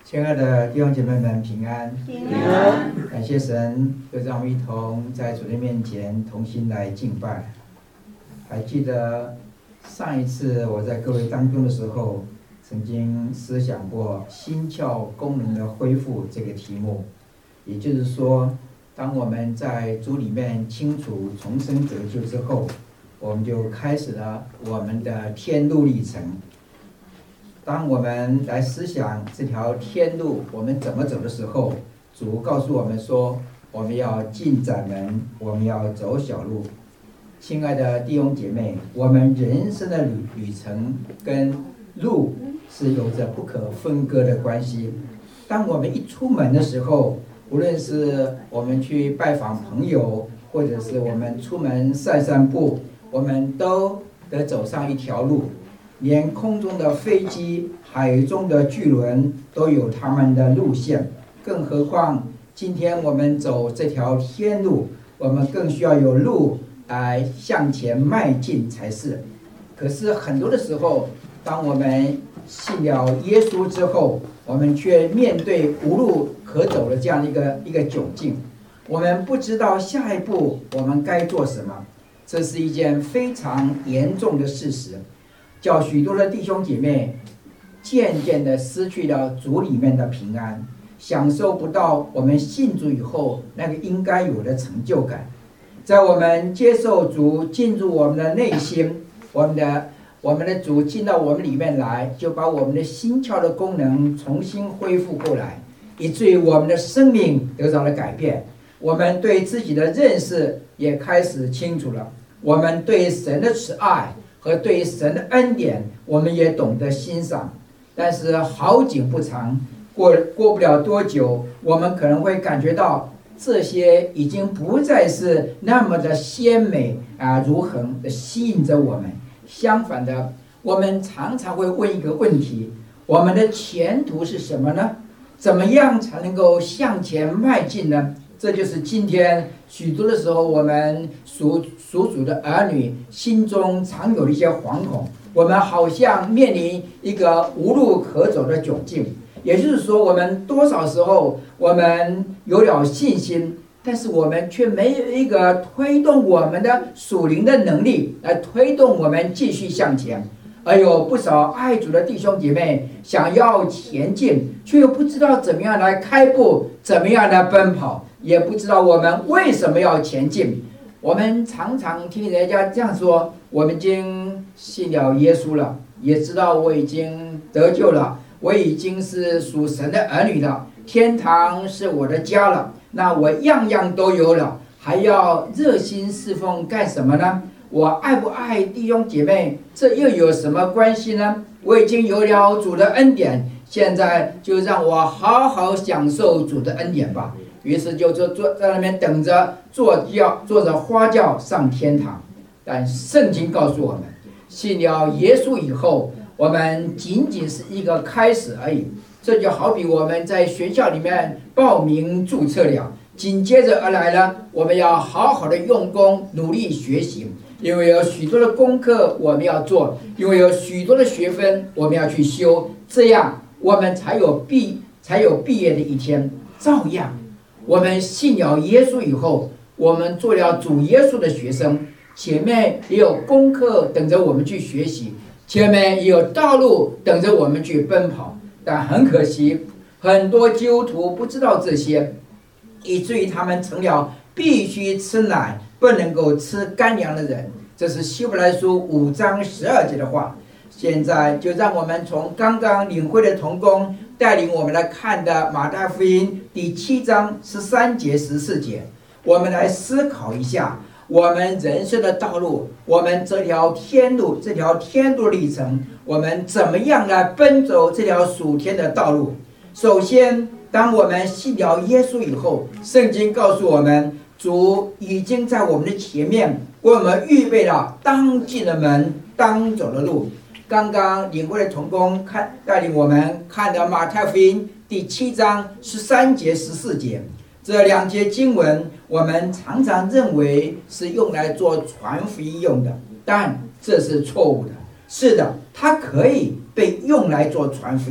亲爱的弟兄姐妹们，平安！ 平安！ 感谢神，又让我们一同在主的面前同心来敬拜。还记得上一次我在各位当中的时候，曾经思想过心窍功能的恢复这个题目。也就是说，当我们在主里面清楚重生得救之后，我们就开始了我们的天路历程。当我们来思想这条天路我们怎么走的时候，主告诉我们说，我们要进窄门，我们要走小路。亲爱的弟兄姐妹，我们人生的旅程跟路是有着不可分割的关系。当我们一出门的时候，无论是我们去拜访朋友，或者是我们出门散步，我们都得走上一条路。连空中的飞机、海中的巨轮都有他们的路线，更何况今天我们走这条天路，我们更需要有路来向前迈进才是。可是很多的时候，当我们信了耶稣之后，我们却面对无路可走的这样一个窘境，我们不知道下一步我们该做什么，这是一件非常严重的事实。叫许多的弟兄姐妹渐渐的失去了主里面的平安，享受不到我们信主以后那个应该有的成就感。在我们接受主进入我们的内心，我们的主进到我们里面来，就把我们的心窍的功能重新恢复过来，以至于我们的生命得到了改变。我们对自己的认识也开始清楚了，我们对神的慈爱和对神的恩典，我们也懂得欣赏。但是好景不长，过不了多久，我们可能会感觉到这些已经不再是那么的鲜美如恒的吸引着我们。相反的，我们常常会问一个问题：我们的前途是什么呢？怎么样才能够向前迈进呢？这就是今天许多的时候，我们属主的儿女心中常有的一些惶恐。我们好像面临一个无路可走的窘境，也就是说，我们多少时候我们有了信心，但是我们却没有一个推动我们的属灵的能力来推动我们继续向前。而有不少爱主的弟兄姐妹想要前进，却又不知道怎么样来开步，怎么样来奔跑，也不知道我们为什么要前进。我们常常听人家这样说：我们已经信了耶稣了，也知道我已经得救了，我已经是属神的儿女了，天堂是我的家了，那我样样都有了，还要热心侍奉干什么呢？我爱不爱弟兄姐妹，这又有什么关系呢？我已经有了主的恩典，现在就让我好好享受主的恩典吧。于是就坐在那边等着坐着花轿上天堂。但圣经告诉我们，信了耶稣以后，我们仅仅是一个开始而已。这就好比我们在学校里面报名注册了，紧接着而来呢，我们要好好的用功努力学习，因为有许多的功课我们要做，因为有许多的学分我们要去修，这样我们才有毕业的一天。照样我们信了耶稣以后，我们做了主耶稣的学生，前面也有功课等着我们去学习，前面也有道路等着我们去奔跑。但很可惜，很多基督徒不知道这些，以至于他们成了必须吃奶不能够吃干粮的人。这是希伯来书5章12节的话。现在就让我们从刚刚领会的同工带领我们来看的马太福音第7章13节14节，我们来思考一下我们人生的道路，我们这条天路历程，我们怎么样来奔走这条属天的道路。首先，当我们信了耶稣以后，圣经告诉我们，主已经在我们的前面为我们预备了当进的门，当走的路。刚刚领会的同工带领我们看的马太福音第7章13节14节，这两节经文我们常常认为是用来做传福音用的，但这是错误的。是的，它可以被用来做传福音，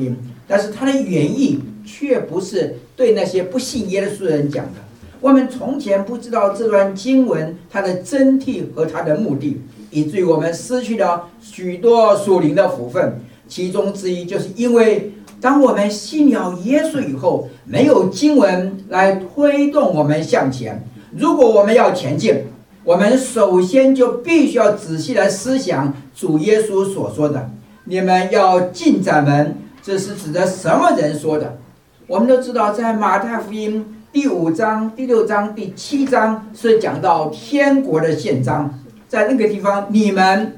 但是它的原意却不是对那些不信耶稣的人讲的。我们从前不知道这段经文它的真谛和它的目的，以至于我们失去了许多属灵的福分。其中之一就是因为当我们信了耶稣以后，没有经文来推动我们向前。如果我们要前进，我们首先就必须要仔细来思想主耶稣所说的：“你们要进窄门。”这是指的什么人说的？我们都知道，在马太福音第5章、第6章、第7章是讲到天国的宪章，在那个地方，你们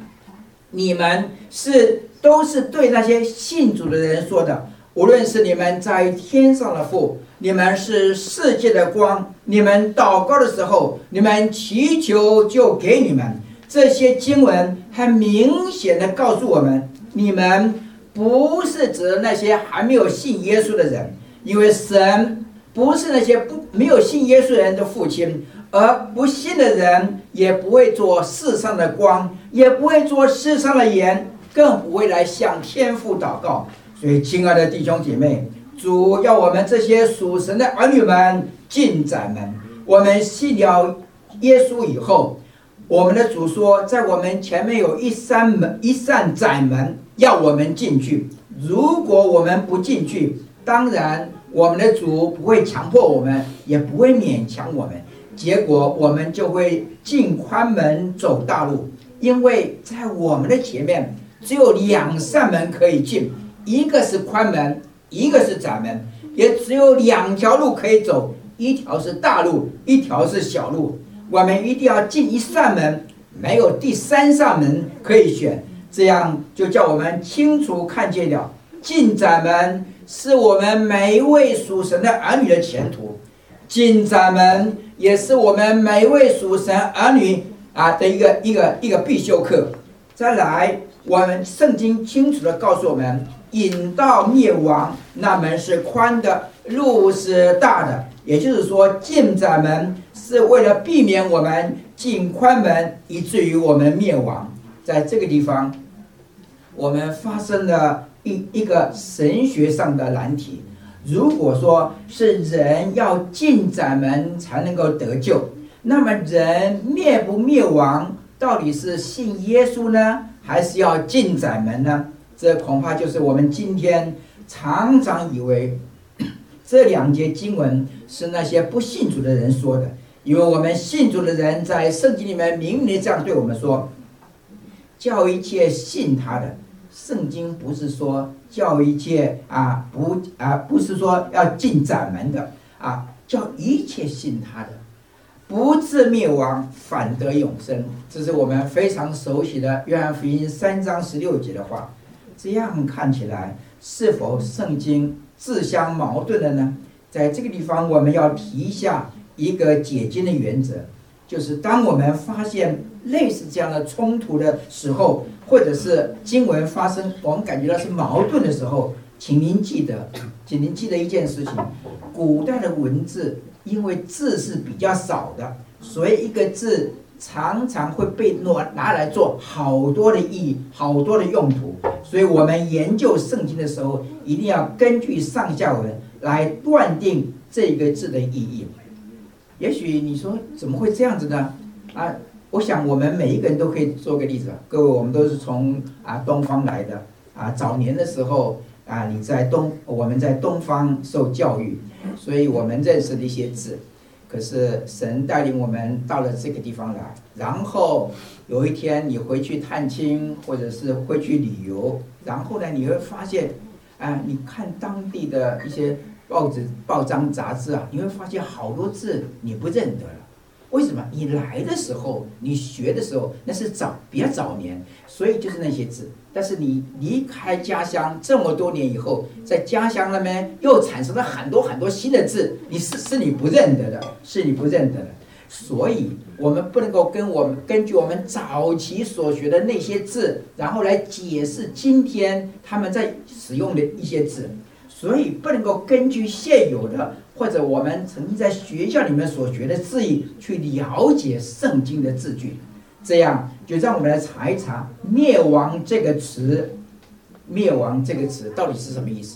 都是对那些信主的人说的。无论是你们在天上的父，你们是世界的光，你们祷告的时候，你们祈求就给你们。这些经文很明显的告诉我们，你们不是指那些还没有信耶稣的人，因为神不是那些没有信耶稣的人的父亲，而不信的人也不会做世上的光，也不会做世上的盐，更不会来向天父祷告。所以，亲爱的弟兄姐妹，主要我们这些属神的儿女们进窄门。我们信了耶稣以后，我们的主说，在我们前面有一扇窄门，要我们进去。如果我们不进去，当然我们的主不会强迫我们，也不会勉强我们。结果我们就会进宽门走大路，因为在我们的前面只有2扇门可以进。一个是宽门，一个是窄门，也只有2条路可以走，一条是大路，一条是小路。我们一定要进一扇门，没有第3扇门可以选，这样就叫我们清楚看见了，进窄门是我们每一位属神的儿女的前途，进窄门也是我们每一位属神儿女的一个必修课。再来，我们圣经清楚的告诉我们，引到灭亡，那门是宽的，路是大的。也就是说，进窄门是为了避免我们进宽门，以至于我们灭亡。在这个地方，我们发生了一个神学上的难题。如果说是人要进窄门才能够得救，那么人灭不灭亡，到底是信耶稣呢，还是要进窄门呢？这恐怕就是我们今天常常以为这2节经文是那些不信主的人说的，因为我们信主的人在圣经里面明明这样对我们说，叫一切信他的。圣经不是说叫一切不是说要进窄门的叫一切信他的，不至灭亡，反得永生。这是我们非常熟悉的约翰福音3章16节的话。这样看起来，是否圣经自相矛盾的呢？在这个地方，我们要提一下一个解经的原则，就是当我们发现类似这样的冲突的时候，或者是经文发生，我们感觉到是矛盾的时候，请您记得一件事情：古代的文字，因为字是比较少的，所以一个字常常会被拿来做好多的意义、好多的用途。所以我们研究圣经的时候，一定要根据上下文来断定这个字的意义。也许你说怎么会这样子呢？我想我们每一个人都可以做个例子。各位，我们都是从东方来的早年的时候我们在东方受教育，所以我们认识的一些字。可是神带领我们到了这个地方来，然后有一天你回去探亲，或者是回去旅游，然后呢，你会发现，你看当地的一些报章杂志你会发现好多字你不认得了。为什么？你来的时候，你学的时候，那是比较早年，所以就是那些字。但是你离开家乡这么多年以后，在家乡那边又产生了很多很多新的字，是你不认得的，是你不认得的。所以我们不能够根据我们早期所学的那些字，然后来解释今天他们在使用的一些字。所以不能够根据现有的或者我们曾经在学校里面所学的字义去了解圣经的字句。这样就让我们来查一查灭亡这个词到底是什么意思。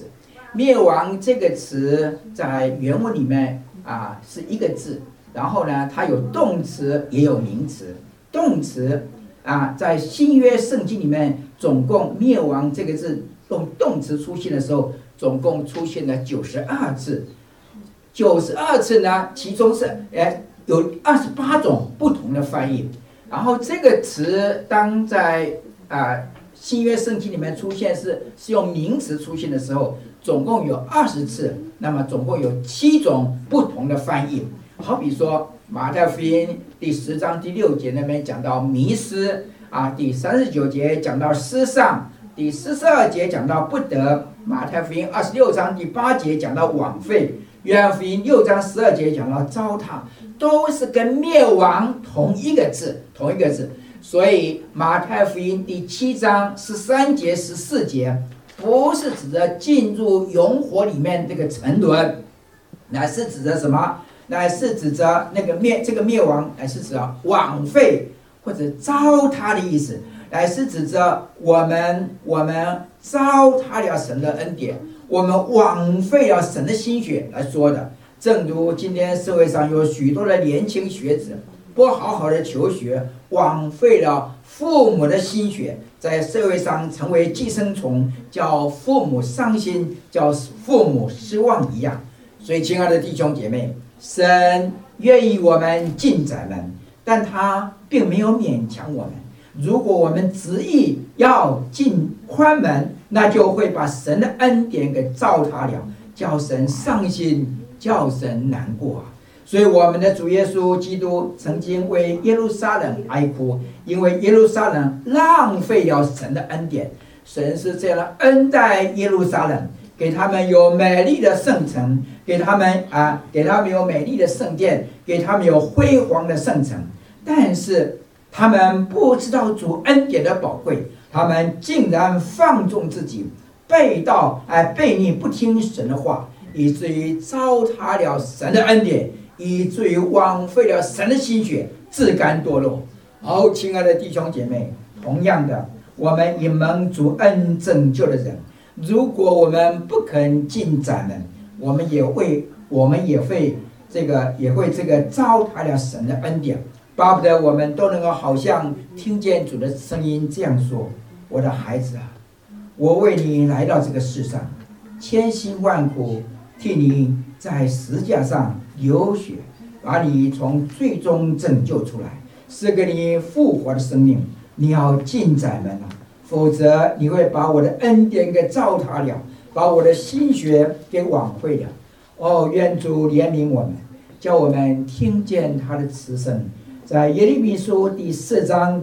灭亡这个词在原文里面是一个字，然后呢，它有动词也有名词。动词在新约圣经里面，总共灭亡这个字用动词出现的时候，总共出现了92次。92次呢，其中是有28种不同的翻译。然后这个词当在新约圣经里面出现是用名词出现的时候，总共有20次，那么总共有7种不同的翻译。好比说马太福音第10章第6节那边讲到迷失第39节讲到失丧，第42节讲到不得，马太福音26章第8节讲到枉费，约翰福音6章12节讲到糟蹋，都是跟灭亡同一个字。所以马太福音第7章13节14节不是指着进入永火里面这个沉沦，乃是指着什么？乃是指着这个灭亡，乃是指着枉费或者糟蹋的意思，乃是指着我们糟蹋了神的恩典，我们枉费了神的心血来说的。正如今天社会上有许多的年轻学子不好好的求学，枉费了父母的心血，在社会上成为寄生虫，叫父母伤心，叫父母失望一样。所以亲爱的弟兄姐妹，神愿意我们进窄门，但他并没有勉强我们。如果我们执意要进宽门，那就会把神的恩典给糟蹋了，叫神伤心，叫神难过。所以我们的主耶稣基督曾经为耶路撒冷哀哭，因为耶路撒冷浪费了神的恩典。神是这样的恩待耶路撒冷，给他们有美丽的圣城，给他们有美丽的圣殿，给他们有辉煌的圣城。但是他们不知道主恩典的宝贵，他们竟然放纵自己，背逆不听神的话，以至于糟蹋了神的恩典，以至于枉费了神的心血，自甘堕落。好，亲爱的弟兄姐妹，同样的，我们因蒙主恩拯救的人，如果我们不肯进窄门，我们也会这个糟蹋了神的恩典。巴不得我们都能够好像听见主的声音这样说：我的孩子啊，我为你来到这个世上，千辛万苦替你在十字架上流血，把你从罪中拯救出来，是给你复活的生命。你要进窄门了，否则你会把我的恩典给糟蹋了，把我的心血给枉费了。愿主怜悯我们，叫我们听见他的慈声。在耶利米书第4章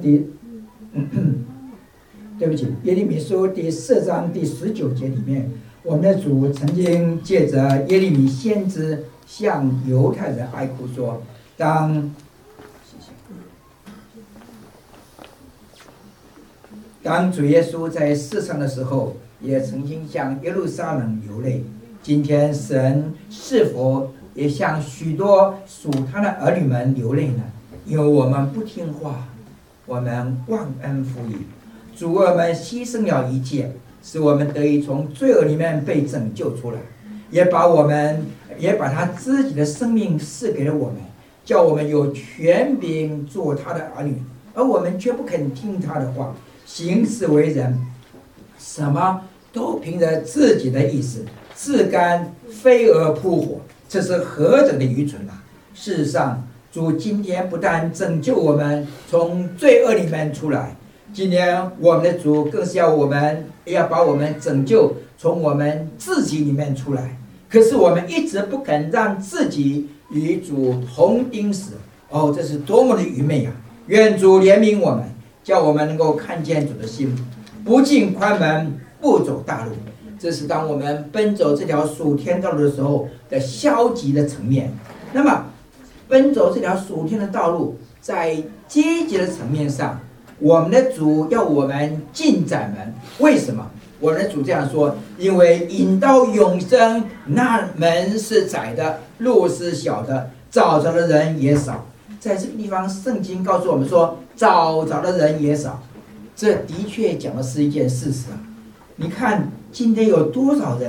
耶利米书第4章第19节里面，我们的主曾经借着耶利米先知向犹太人哀哭说：当主耶稣在世上的时候，也曾经向耶路撒冷流泪。今天神是否也向许多属他的儿女们流泪呢？因为我们不听话，我们忘恩负义，主为我们牺牲了一切，使我们得以从罪恶里面被拯救出来，也把他自己的生命赐给了我们，叫我们有权柄做他的儿女，而我们却不肯听他的话，行事为人什么都凭着自己的意思，自甘飞蛾扑火，这是何等的愚蠢啊！事实上，主今天不但拯救我们从罪恶里面出来，今天我们的主更是要把我们拯救从我们自己里面出来。可是我们一直不肯让自己与主同钉死，这是多么的愚昧啊！愿主怜悯我们，叫我们能够看见主的心，不进宽门，不走大路。这是当我们奔走这条属天道路的时候的消极的层面。那么奔走这条属天的道路，在积极的层面上，我们的主要我们进窄门。为什么？我们的主这样说：因为引到永生那门是窄的，路是小的，找着的人也少。在这个地方，圣经告诉我们说，找着的人也少。这的确讲的是一件事实啊！你看今天有多少人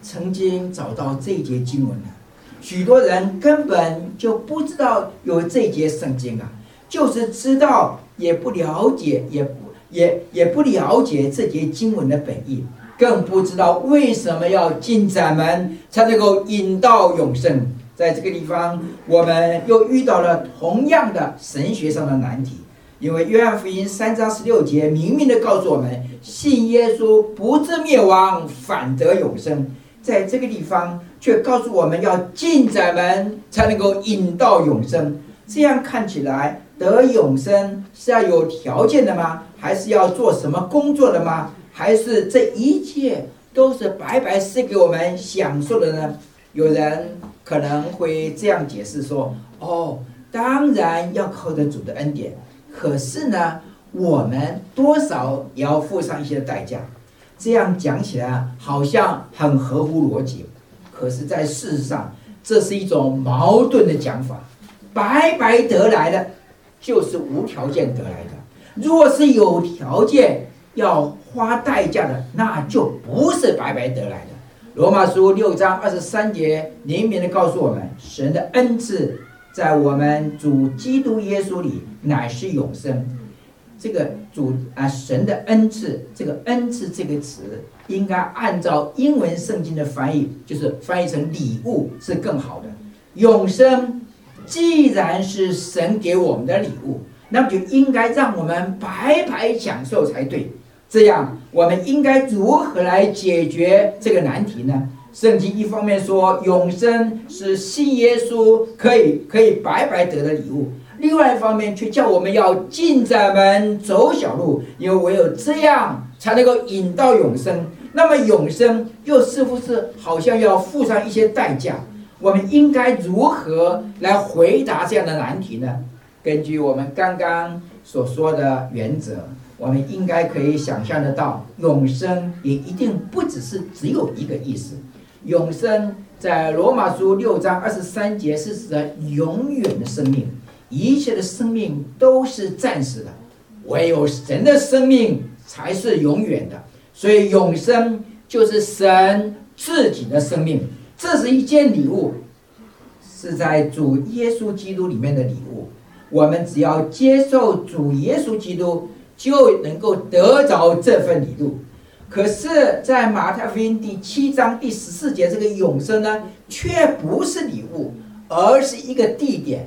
曾经找到这一节经文了。许多人根本就不知道有这一节圣经啊，就是知道也不了解，也不了解这节经文的本意，更不知道为什么要进窄门才能够引到永生。在这个地方，我们又遇到了同样的神学上的难题，因为约翰福音3章16节明明的告诉我们，信耶稣不至灭亡，反得永生。在这个地方却告诉我们要进窄门才能够引到永生。这样看起来，得永生是要有条件的吗？还是要做什么工作的吗？还是这一切都是白白赐给我们享受的呢？有人可能会这样解释说：当然要靠着主的恩典，可是呢，我们多少也要付上一些代价。这样讲起来好像很合乎逻辑，可是在事实上，这是一种矛盾的讲法。白白得来的，就是无条件得来的；若是有条件要花代价的，那就不是白白得来的。罗马书6章23节明明的告诉我们，神的恩赐在我们主基督耶稣里乃是永生。这个神的恩赐，这个恩赐这个词应该按照英文圣经的翻译，就是翻译成礼物是更好的。永生既然是神给我们的礼物，那么就应该让我们白白享受才对。这样我们应该如何来解决这个难题呢？圣经一方面说永生是信耶稣可以白白得的礼物，另外一方面却叫我们要进窄门走小路，因为唯有这样才能够引到永生。那么永生又是不是好像要付上一些代价？我们应该如何来回答这样的难题呢？根据我们刚刚所说的原则，我们应该可以想象得到，永生也一定不只有一个意思。永生在罗马书6章23节是指的永远的生命，一切的生命都是暂时的，唯有神的生命才是永远的。所以永生就是神自己的生命，这是一件礼物，是在主耶稣基督里面的礼物。我们只要接受主耶稣基督，就能够得着这份礼物。可是在马太福音第7章第14节，这个永生呢，却不是礼物，而是一个地点。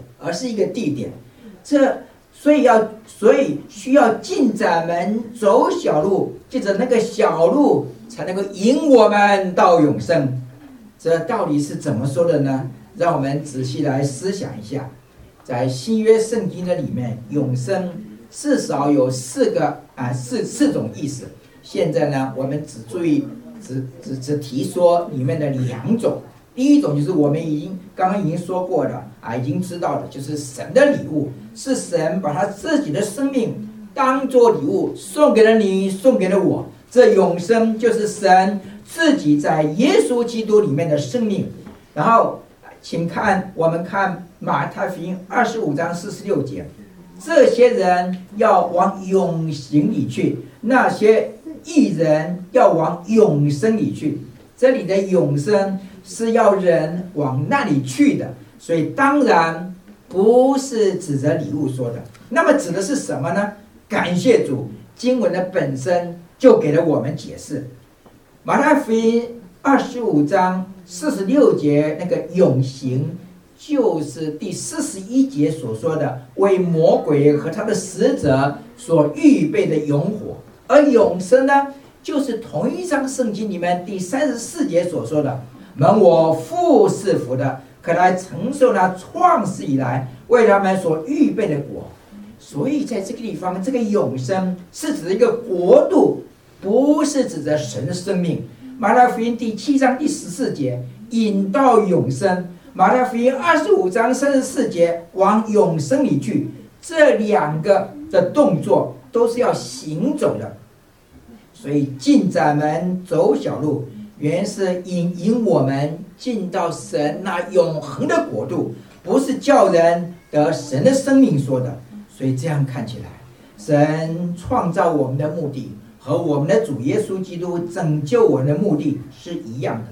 所以需要进窄门走小路，借着那个小路才能够引我们到永生。这到底是怎么说的呢？让我们仔细来思想一下。在新约圣经的里面，永生至少有四种意思。现在呢，我们只提说里面的2种。第一种就是我们刚刚已经说过的已经知道的，就是神的礼物，是神把他自己的生命当作礼物送给了你，送给了我。这永生就是神自己在耶稣基督里面的生命。然后请我们看马太福音25章46节，这些人要往永刑里去，那些义人要往永生里去。这里的永生是要人往那里去的，所以当然不是指着礼物说的。那么指的是什么呢？感谢主，经文的本身就给了我们解释。马太福音25章46节那个永刑，就是第41节所说的为魔鬼和他的使者所预备的永火。而永生呢，就是同一章圣经里面第34节所说的，蒙我父赐福的，可来承受那创世以来为他们所预备的国。所以在这个地方，这个永生是指的一个国度，不是指着神的生命。马太福音第7章第14节引到永生，马太福音25章34节往永生里去，这2个的动作都是要行走的。所以进窄门走小路，原是引我们进到神那永恒的国度，不是叫人得神的生命说的。所以这样看起来，神创造我们的目的和我们的主耶稣基督拯救我们的目的是一样的。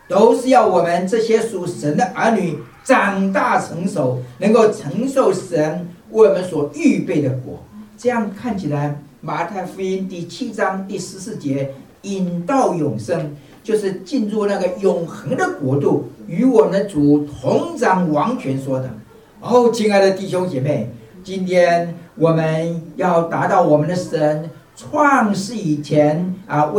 都是要我们这些属神的儿女长大成熟，能够承受神为我们所预备的国。这样看起来，马太福音第7章第14节，引到永生，就是进入那个永恒的国度，与我们的主同掌王权说的。亲爱的弟兄姐妹，今天我们要达到我们的神创世以前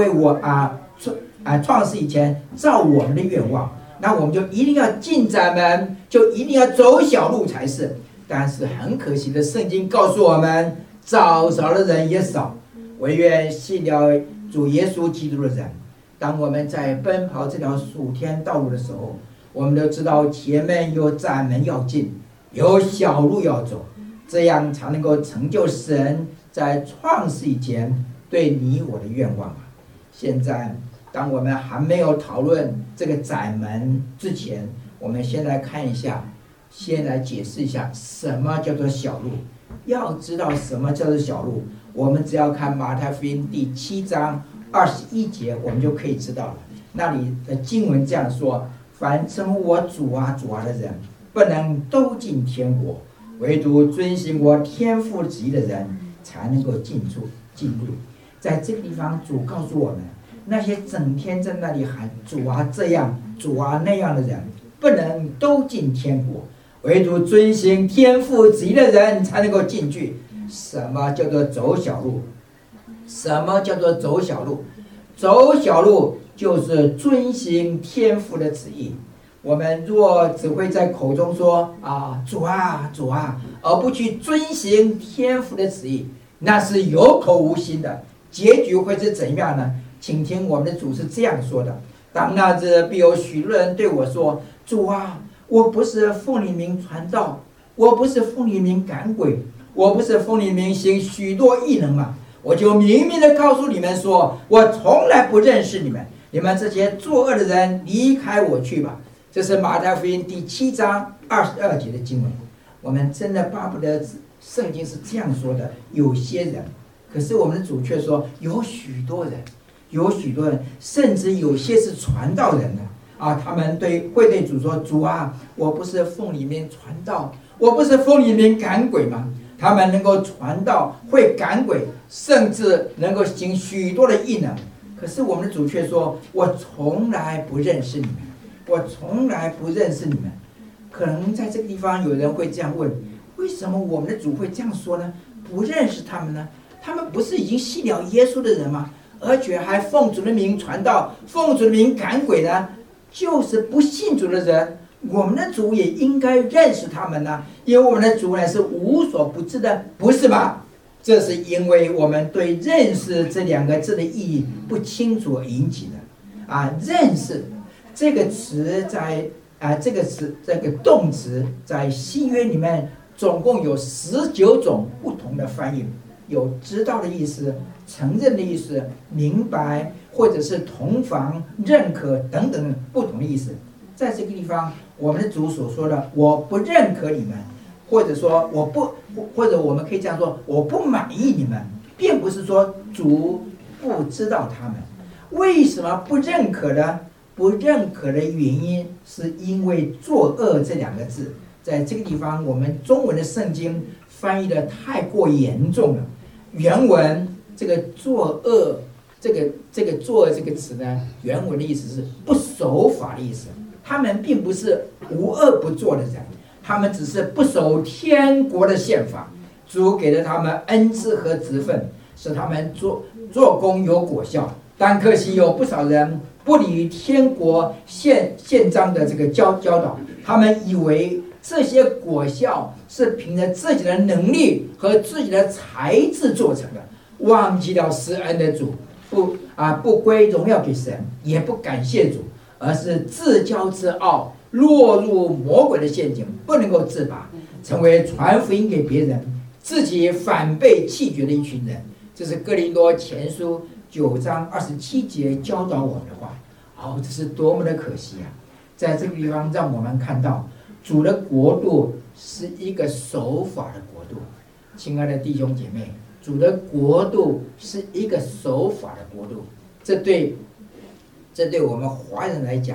创世以前照我们的愿望，那我们就一定要进窄门，就一定要走小路才是。但是很可惜的，圣经告诉我们，找着的人也少。唯愿信了主耶稣基督的人，当我们在奔跑这条属天道路的时候，我们都知道前面有窄门要进，有小路要走，这样才能够成就神在创世以前对你我的愿望。现在当我们还没有讨论这个窄门之前，我们先来看一下，先来解释一下什么叫做小路。要知道什么叫做小路，我们只要看马太福音第7章21节，我们就可以知道了。那里的经文这样说：凡称呼我主啊主啊的人，不能都进天国，唯独遵行我天父旨意的人才能够进入。在这个地方，主告诉我们，那些整天在那里喊主啊这样主啊那样的人，不能都进天国，唯独遵行天父旨意的人才能够进去。什么叫做走小路？什么叫做走小路？走小路就是遵行天父的旨意。我们若只会在口中说主啊主啊，而不去遵行天父的旨意，那是有口无心的，结局会是怎样呢？请听我们的主是这样说的：当那日必有许多人对我说，主啊，我不是奉你名传道，我不是奉你名赶鬼，我不是奉你名行许多异能吗？我就明明的告诉你们说，我从来不认识你们，你们这些作恶的人，离开我去吧。这是马太福音第7章22节的经文。我们真的巴不得圣经是这样说的，有些人，可是我们的主却说有许多人，甚至有些是传道人的他们会对主说，主啊，我不是奉你名传道，我不是奉你名赶鬼吗？他们能够传道，会赶鬼，甚至能够行许多的异能。可是我们的主却说，我从来不认识你们，我从来不认识你们。可能在这个地方有人会这样问，为什么我们的主会这样说呢？不认识他们呢？他们不是已经信了耶稣的人吗？而且还奉主的名传道，奉主的名赶鬼呢？就是不信主的人，我们的主也应该认识他们呢，因为我们的主呢是无所不知的，不是吗？这是因为我们对认识这2个字的意义不清楚而引起的认识这个词在这个动词在新约里面总共有19种不同的翻译，有知道的意思、承认的意思、明白，或者是同房、认可等等不同的意思。在这个地方，我们的主所说的我不认可你们，或者说或者我们可以这样说，我不满意你们，并不是说主不知道他们。为什么不认可呢？不认可的原因是因为作恶这2个字，在这个地方我们中文的圣经翻译的太过严重了。原文这个作恶，这个作恶这个词呢，原文的意思是不守法的意思。他们并不是无恶不作的人，他们只是不守天国的宪法。主给了他们恩赐和职分，使他们做工有果效。但可惜有不少人不理天国宪章的这个教导，他们以为这些果效是凭着自己的能力和自己的才智做成的，忘记了施恩的主，不归荣耀给神，也不感谢主，而是自骄自傲，落入魔鬼的陷阱，不能够自拔，成为传福音给别人，自己反被弃绝的一群人。这是哥林多前书9章27节教导我们的话。这是多么的可惜啊！在这个地方让我们看到，主的国度是一个守法的国度。亲爱的弟兄姐妹，主的国度是一个守法的国度，这对我们华人来讲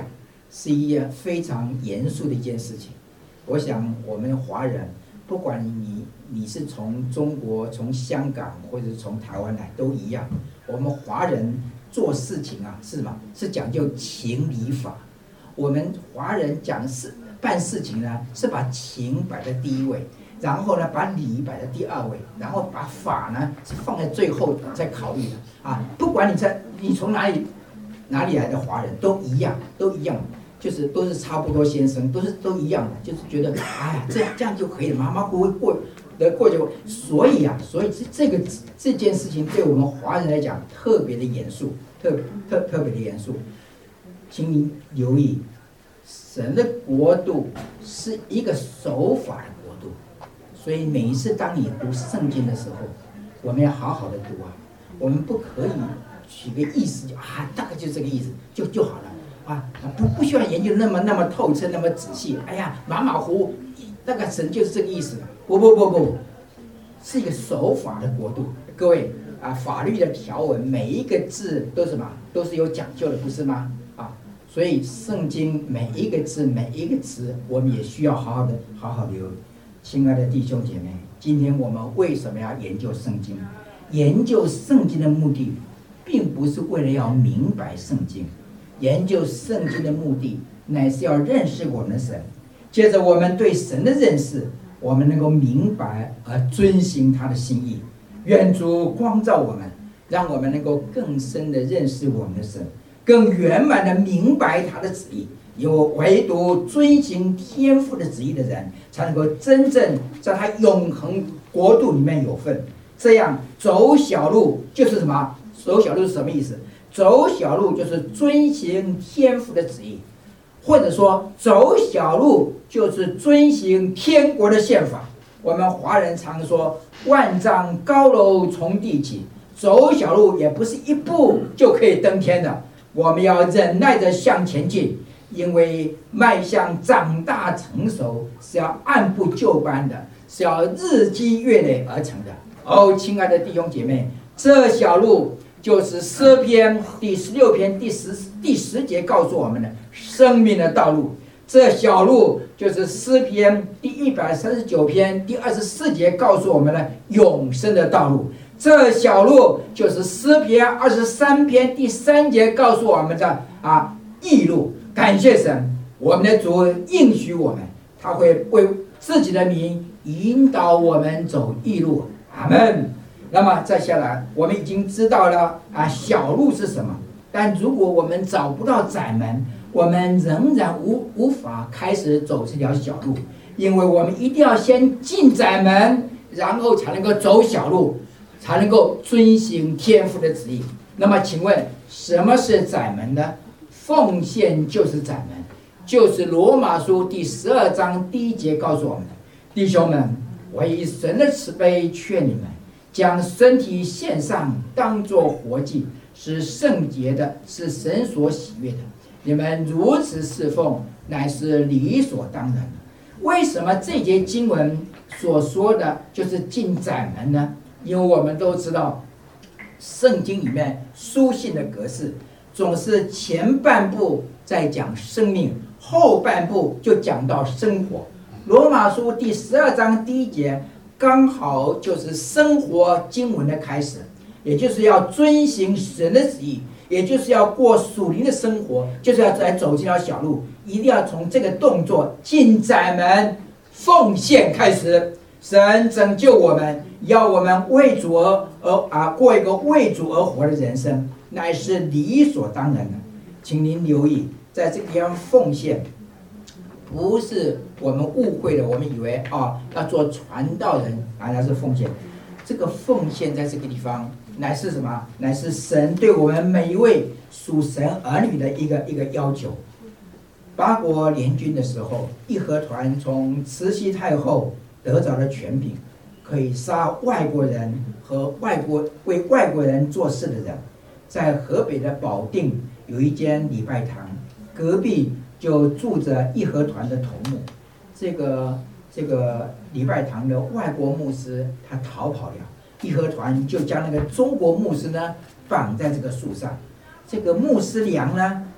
是一件非常严肃的一件事情。我想我们华人，不管你是从中国、从香港或者是从台湾来，都一样。我们华人做事情啊，是什么？是讲究情理法。我们华人办事情呢，是把情摆在第一位，然后呢把理摆在第二位，然后把法呢是放在最后再考虑的啊。不管你从哪里来的华人都一样，就是都是差不多先生，都一样的，就是觉得哎呀这样就可以了，马马虎虎过就。所以这件事情对我们华人来讲特别的严肃，特别的严肃。请您留意，神的国度是一个守法的国度，所以每一次当你读圣经的时候，我们要好好的读啊，我们不可以取个意思大概就这个意思就好了。不需要研究那么透彻，那么仔细。哎呀，马马虎虎，那个神就是这个意思了。不，是一个守法的国度。各位法律的条文每一个字都是什么？都是有讲究的，不是吗？所以圣经每一个字每一个词，我们也需要好好留意。亲爱的弟兄姐妹，今天我们为什么要研究圣经？研究圣经的目的，并不是为了要明白圣经。研究圣经的目的，乃是要认识我们的神。接着我们对神的认识，我们能够明白而遵行他的心意。愿主光照我们，让我们能够更深的认识我们的神，更圆满的明白他的旨意。因为唯独遵行天父的旨意的人，才能够真正在他永恒国度里面有份。这样走小路就是什么？走小路是什么意思？走小路就是遵行天父的旨意，或者说走小路就是遵行天国的宪法。我们华人常说万丈高楼从地起，走小路也不是一步就可以登天的，我们要忍耐着向前进，因为迈向长大成熟是要按部就班的，是要日积月累而成的。亲爱的弟兄姐妹，这小路就是诗篇第16篇第10节告诉我们的生命的道路。这小路就是诗篇第139篇第24节告诉我们的永生的道路。这小路就是诗篇23篇第3节告诉我们的义路。感谢神，我们的主应许我们，他会为自己的名引导我们走义路。阿们。那么再下来，我们已经知道了小路是什么，但如果我们找不到窄门，我们仍然无法开始走这条小路，因为我们一定要先进窄门，然后才能够走小路，才能够遵行天父的旨意。那么请问什么是窄门呢？奉献就是窄门，就是罗马书第12章第1节告诉我们的。弟兄们，我以神的慈悲劝你们，将身体献上，当作活祭，是圣洁的，是神所喜悦的。你们如此侍奉，乃是理所当然的。为什么这节经文所说的就是进窄门呢？因为我们都知道，圣经里面书信的格式总是前半部在讲生命，后半部就讲到生活。罗马书第12章第1节刚好就是生活经文的开始，也就是要遵行神的旨意，也就是要过属灵的生活，就是要来走这条小路，一定要从这个动作进窄门奉献开始。神拯救我们，要我们为主过一个为主而活的人生，乃是理所当然的。请您留意，在这个地方奉献不是我们误会的，我们以为要做传道人那是奉献。这个奉献在这个地方乃是什么？乃是神对我们每一位属神儿女的一个要求。八国联军的时候，义和团从慈禧太后得着了权柄，可以杀外国人和为外国人做事的人。在河北的保定有一间礼拜堂，隔壁就住着义和团的头目。这个礼拜堂的外国牧师他逃跑了，义和团就将那个中国牧师呢绑在这个树上。这个牧师娘呢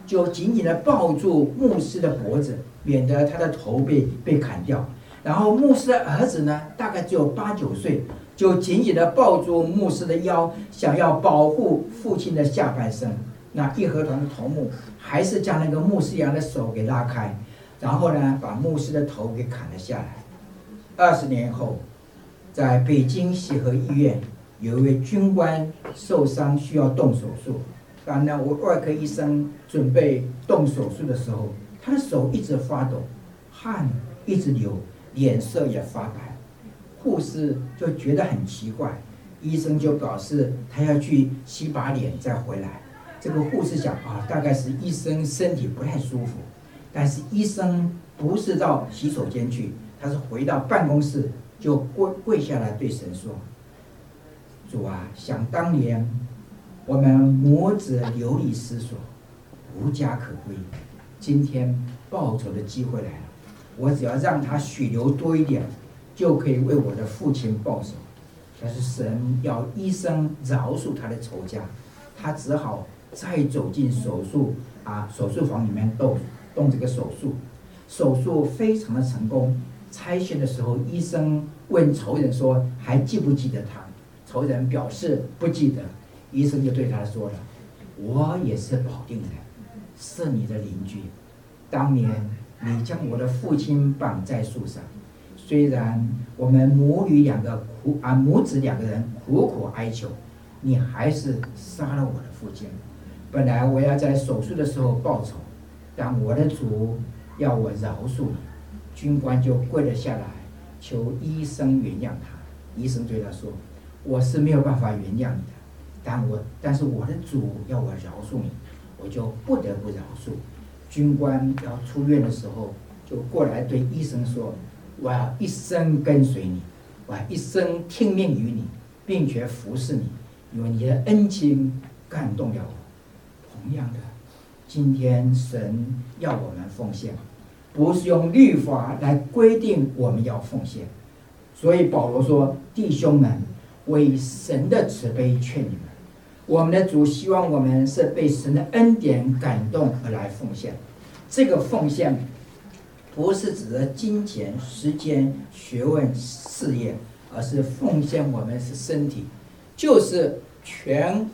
就紧紧地抱住牧师的脖子，免得他的头被砍掉。然后牧师的儿子呢，大概只有8、9岁，就紧紧地抱住牧师的腰，想要保护父亲的下半身。那义和团的头目还是将那个牧师娘的手给拉开，然后呢，把牧师的头给砍了下来。20年后，在北京协和医院，有一位军官受伤需要动手术。当那外科医生准备动手术的时候，他的手一直发抖，汗一直流，脸色也发白。护士就觉得很奇怪，医生就表示他要去洗把脸再回来。这个护士想大概是医生身体不太舒服，但是医生不是到洗手间去，他是回到办公室就跪下来对神说：“主啊，想当年我们母子流离失所，无家可归，今天报仇的机会来了，我只要让他血流多一点，就可以为我的父亲报仇。”但是神要医生饶恕他的仇家，他只好再走进手术房里面动这个手术。手术非常的成功。拆线的时候，医生问仇人说：“还记不记得他？”仇人表示不记得。医生就对他说了：“我也是保定人，是你的邻居。当年你将我的父亲绑在树上，虽然我们母子两个人苦苦哀求，你还是杀了我的父亲。本来我要在手术的时候报仇，但我的主要我饶恕你。”军官就跪了下来，求医生原谅他。医生对他说：“我是没有办法原谅你的，但是我的主要我饶恕你，我就不得不饶恕。”军官要出院的时候，就过来对医生说：“我要一生跟随你，我要一生听命于你，并且服侍你，因为你的恩情感动了我。”同样的，今天神要我们奉献，不是用律法来规定我们要奉献。所以保罗说：“弟兄们，为神的慈悲劝你们，我们的主希望我们是被神的恩典感动而来奉献。这个奉献不是指的金钱、时间、学问、事业，而是奉献我们是身体，就是全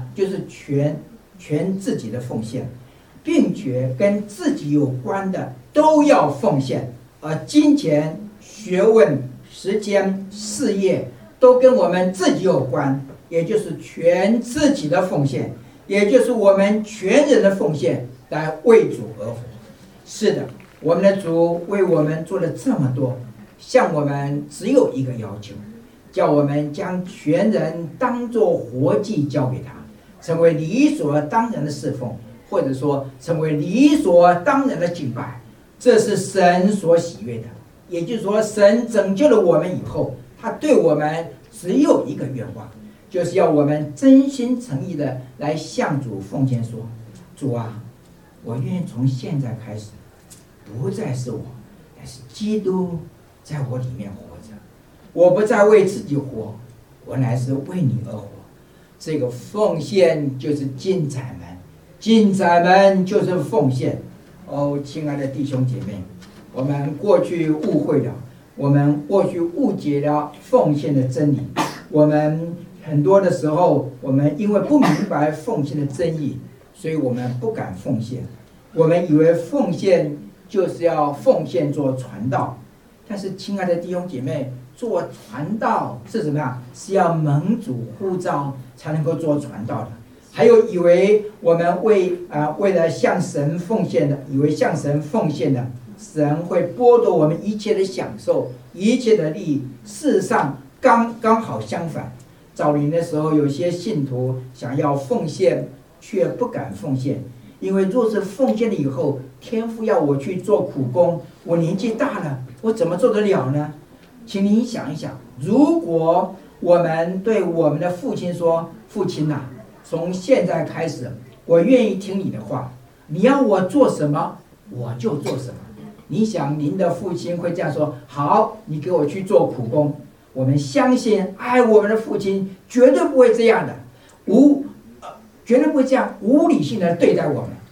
自己的奉献，并且跟自己有关的都要奉献。而金钱、学问、时间、事业都跟我们自己有关，也就是全自己的奉献，也就是我们全人的奉献，来为主而活。是的，我们的主为我们做了这么多，向我们只有一个要求，叫我们将全人当作活祭交给他，成为理所当然的侍奉，或者说成为理所当然的敬拜。这是神所喜悦的。也就是说，神拯救了我们以后，他对我们只有一个愿望，就是要我们真心诚意的来向主奉献说：“主啊，我愿意从现在开始，不再是我，但是基督在我里面活着。我不再为自己活，我乃是为你而活。”这个奉献就是进窄门，进窄门就是奉献。亲爱的弟兄姐妹，我们过去误会了，我们过去误解了奉献的真理。我们很多的时候，我们因为不明白奉献的真意，所以我们不敢奉献。我们以为奉献就是要奉献做传道，但是亲爱的弟兄姐妹，做传道是什么样？是要蒙主呼召才能够做传道的。还有以为我们为了向神奉献的，以为向神奉献的，神会剥夺我们一切的享受、一切的利益。事实上刚好相反。早年的时候，有些信徒想要奉献，却不敢奉献，因为若是奉献了以后，天父要我去做苦工，我年纪大了，我怎么做得了呢？请您想一想，如果我们对我们的父亲说：“父亲啊，从现在开始，我愿意听你的话，你要我做什么，我就做什么。”你想您的父亲会这样说：“好，你给我去做苦工。”我们相信爱我们的父亲绝对不会这样的，绝对不会这样无理性的对待我们。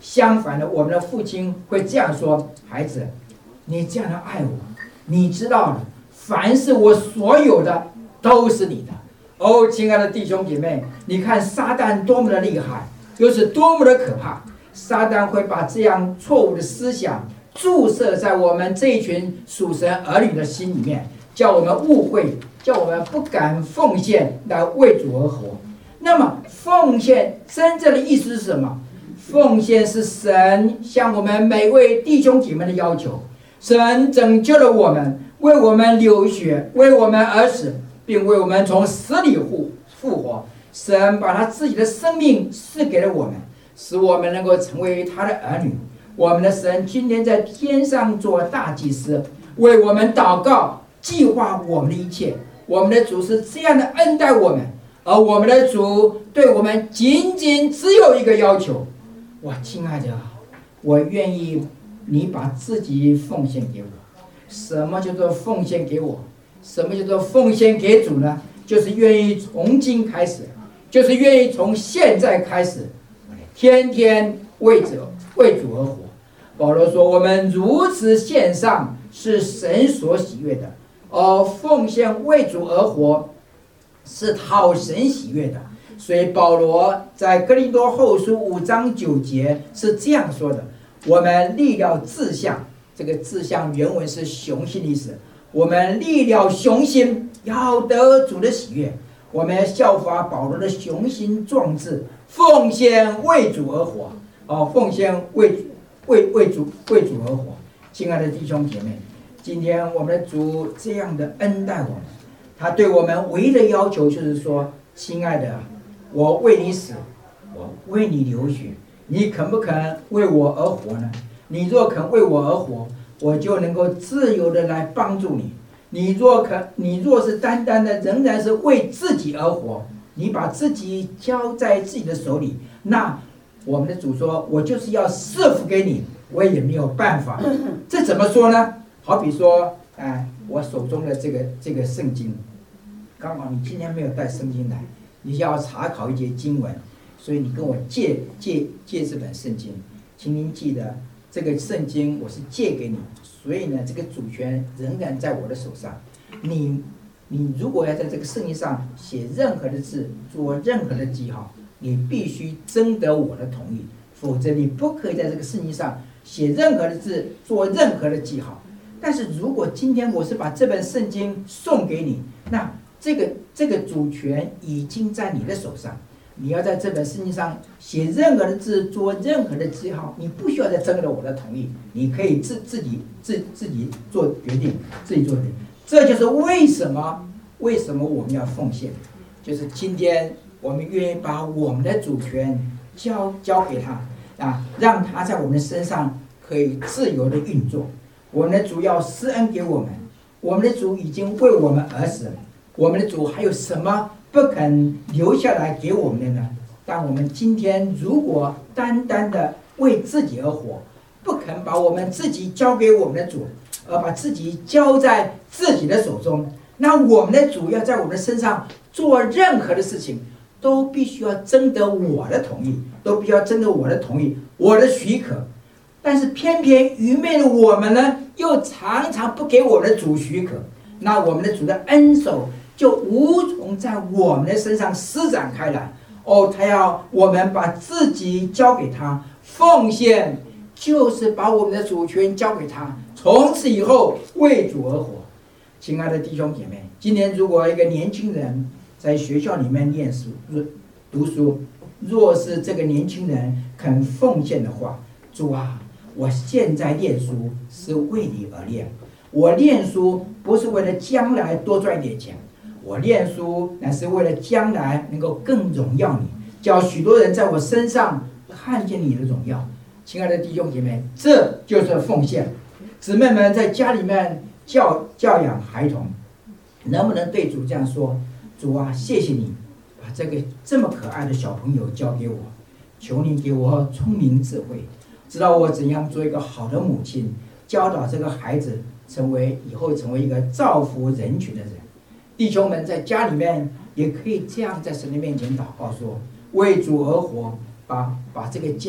相反的，我们的父亲会这样说：孩子，你这样的爱我，你知道了，凡是我所有的都是你的。哦，亲爱的弟兄姐妹，你看撒旦多么的厉害，又是多么的可怕。撒旦会把这样错误的思想注射在我们这一群属神儿女的心里面，叫我们误会，叫我们不敢奉献来为主而活。那么奉献真正的意思是什么？奉献是神向我们每位弟兄姐妹的要求。神拯救了我们，为我们流血，为我们而死，并为我们从死里复活。神把他自己的生命赐给了我们，使我们能够成为他的儿女。我们的神今天在天上做大祭司，为我们祷告，计划我们的一切。我们的主是这样的恩待我们，而我们的主对我们仅仅只有一个要求：哇，亲爱的，我愿意你把自己奉献给我。什么叫做奉献给我？什么叫做奉献给主呢？就是愿意从今开始，就是愿意从现在开始，天天为主而活。保罗说，我们如此献上是神所喜悦的，而奉献为主而活是讨神喜悦的。所以保罗在哥林多后书5章9节是这样说的：我们立了志向，这个志向原文是雄心的意思。我们立了雄心，要得主的喜悦。我们要效法保罗的雄心壮志，奉献为主而活。奉献为主而活。亲爱的弟兄姐妹，今天我们的主这样的恩待我们，他对我们唯一的要求就是说：亲爱的，我为你死，我为你流血，你肯不肯为我而活呢？你若肯为我而活，我就能够自由的来帮助你。你若是单单的仍然是为自己而活，你把自己交在自己的手里，那我们的主说，我就是要赐福给你，我也没有办法。这怎么说呢？好比说，我手中的这个圣经，刚好你今天没有带圣经来，你要查考一节经文，所以你跟我借这本圣经，请您记得，这个圣经我是借给你，所以呢，这个主权仍然在我的手上。你如果要在这个圣经上写任何的字，做任何的记号，你必须征得我的同意，否则你不可以在这个圣经上写任何的字，做任何的记号。但是如果今天我是把这本圣经送给你，那这个主权已经在你的手上。你要在这本圣经上写任何的字，做任何的记号，你不需要再征得我的同意，你可以自己做决定，自己做决定。这就是为什么我们要奉献，就是今天我们愿意把我们的主权交给他让他在我们的身上可以自由的运作。我们的主要施恩给我们，我们的主已经为我们而死，我们的主还有什么不肯留下来给我们的呢？但我们今天如果单单的为自己而活，不肯把我们自己交给我们的主，而把自己交在自己的手中，那我们的主要在我们的身上做任何的事情，都必须要征得我的同意，我的许可。但是偏偏愚昧的我们呢，又常常不给我们的主许可，那我们的主的恩手就无从在我们的身上施展开来。他要我们把自己交给他，奉献就是把我们的主权交给他，从此以后为主而活。亲爱的弟兄姐妹，今天如果一个年轻人在学校里面念书读书，若是这个年轻人肯奉献的话，主啊，我现在念书是为你而念，我念书不是为了将来多赚一点钱，我念书乃是为了将来能够更荣耀你，叫许多人在我身上看见你的荣耀。亲爱的弟兄姐妹，这就是奉献。姊妹们在家里面教养孩童，能不能对主这样说：主啊，谢谢你把这么可爱的小朋友交给我，求你给我聪明智慧，知道我怎样做一个好的母亲，教导这个孩子以后成为一个造福人群的人。弟兄们在家里面也可以这样在神的面前祷告说：为主而活，把这个家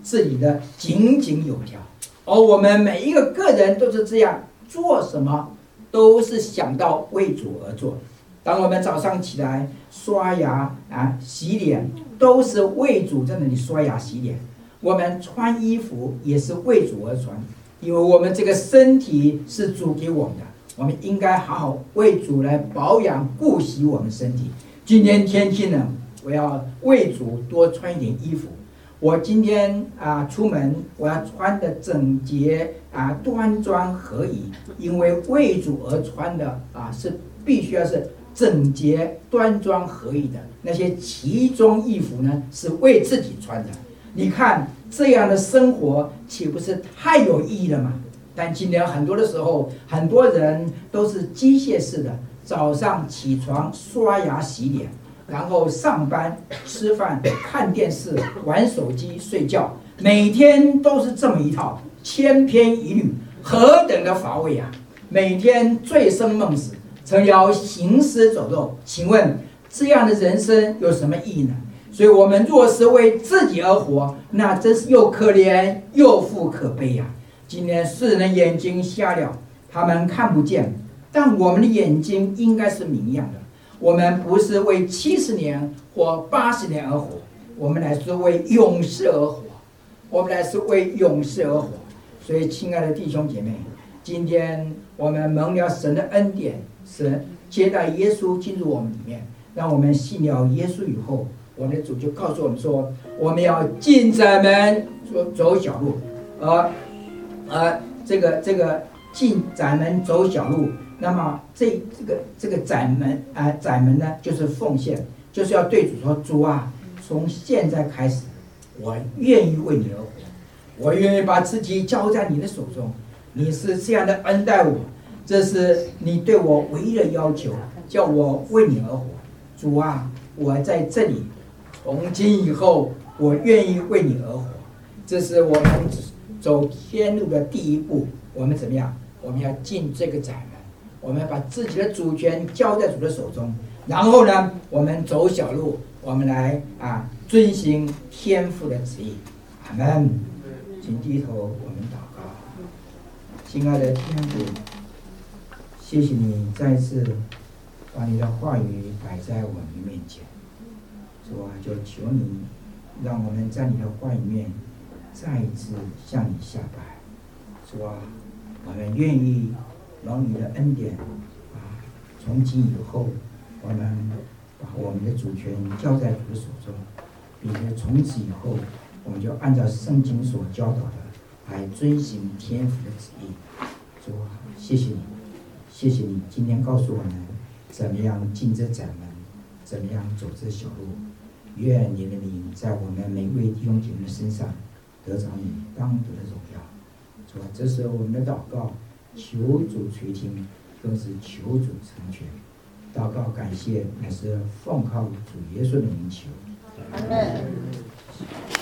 治理的井井有条。而我们每一个个人都是这样，做什么都是想到为主而做。当我们早上起来刷牙洗脸，都是为主在那里刷牙洗脸。我们穿衣服也是为主而穿，因为我们这个身体是主给我们的，我们应该好好为主来保养顾惜我们身体。今天天气冷，我要为主多穿一点衣服。我今天出门我要穿的整洁端庄合宜，因为为主而穿的是必须要是整洁端庄合宜的。那些奇装异服呢，是为自己穿的。你看这样的生活岂不是太有意义了吗？但今天很多的时候，很多人都是机械式的，早上起床刷牙洗脸，然后上班吃饭看电视玩手机睡觉，每天都是这么一套，千篇一律，何等的乏味啊！每天醉生梦死，成了行尸走肉。请问这样的人生有什么意义呢？所以我们若是为自己而活，那真是又可怜又复可悲呀！今天世人眼睛瞎了，他们看不见，但我们的眼睛应该是明亮的。我们不是为70年或80年而活，我们乃是为永世而活，我们乃是为永世而活。所以亲爱的弟兄姐妹，今天我们蒙了神的恩典，神接待耶稣进入我们里面，让我们信了耶稣以后，我们的主就告诉我们说，我们要进窄门走小路，这个进窄门走小路，那么这个窄门呢，就是奉献，就是要对主说，主啊，从现在开始，我愿意为你而活，我愿意把自己交在你的手中，你是这样的恩待我，这是你对我唯一的要求，叫我为你而活。主啊，我在这里，从今以后，我愿意为你而活。这是我们走天路的第一步。我们怎么样？我们要进这个窄门，我们要把自己的主权交在主的手中。然后呢，我们走小路，我们来遵行天父的旨意。阿们。请低头，我们祷告。亲爱的天父，谢谢你再次把你的话语摆在我们面前。主啊，就求你让我们在你的话语面再一次向你下拜。主啊，我们愿意让你的恩典从今以后，我们把我们的主权交在主的手中，并且从此以后，我们就按照圣经所教导的来遵行天父的旨意。主啊，谢谢你，谢谢你今天告诉我们怎么样进这窄门，怎么样走这小路。愿你的名在我们每位弟兄姐妹的身上得着你当得的荣耀。主啊，这是我们的祷告，求主垂听，更是求主成全。祷告感谢，乃是奉靠主耶稣的名求。阿们。